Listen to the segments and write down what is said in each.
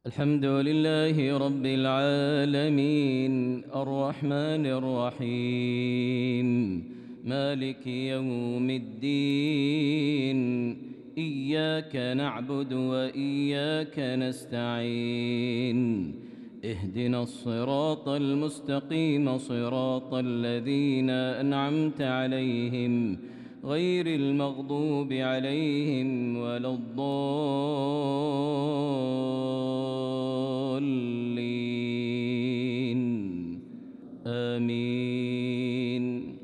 الحمد لله رب العالمين الرحمن الرحيم مالك يوم الدين إياك نعبد وإياك نستعين اهدنا الصراط المستقيم صراط الذين أنعمت عليهم غير المغضوب عليهم ولا الضالين آمين.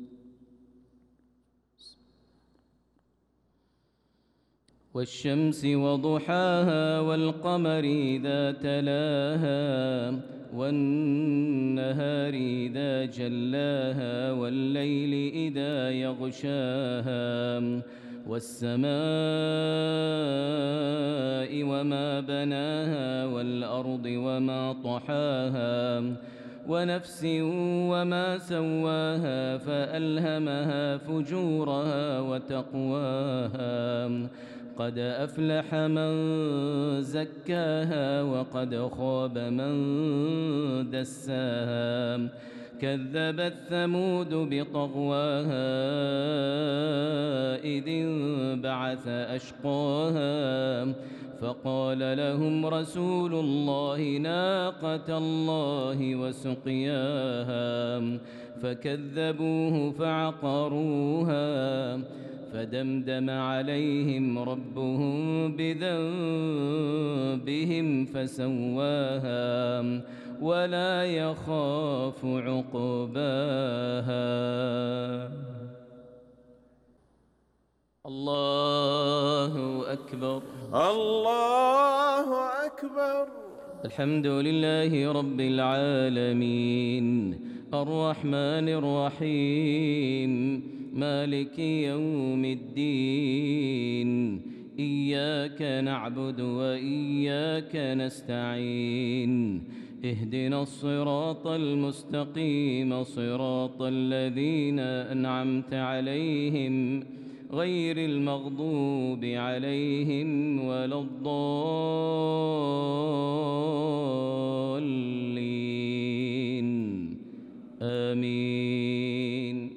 والشمس وضحاها والقمر إذا تلاها والنهار إذا جلاها والليل إذا يغشاها والسماء وما بناها والأرض وما طحاها ونفس وما سواها فألهمها فجورها وتقواها قد أفلح من زكاها وقد خاب من دساها كذبت ثمود بطغواها إذ انبعث أشقاها فقال لهم رسول الله ناقة الله وسقياها فكذبوه فعقروها فدمدم عليهم ربهم بذنبهم فسواها ولا يخاف عقباها. الله أكبر الله أكبر. الحمد لله رب العالمين الرحمن الرحيم مالك يوم الدين إياك نعبد وإياك نستعين اهدنا الصراط المستقيم صراط الذين أنعمت عليهم غير المغضوب عليهم ولا الضالين آمين.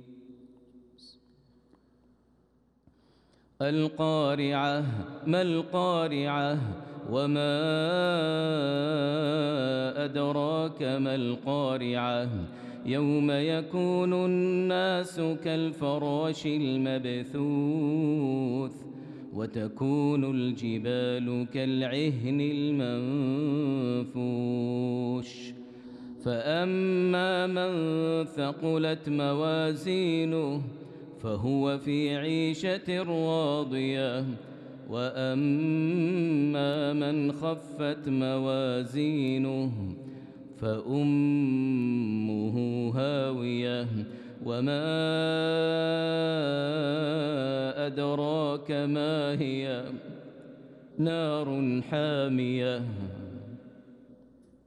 القارعة ما القارعة وما أدراك ما القارعة يوم يكون الناس كالفراش المبثوث وتكون الجبال كالعهن المنفوش فأما من ثقلت موازينه فهو في عيشة راضية وأما من خفت موازينه فأمه هاوية وما أدراك ما هي نار حامية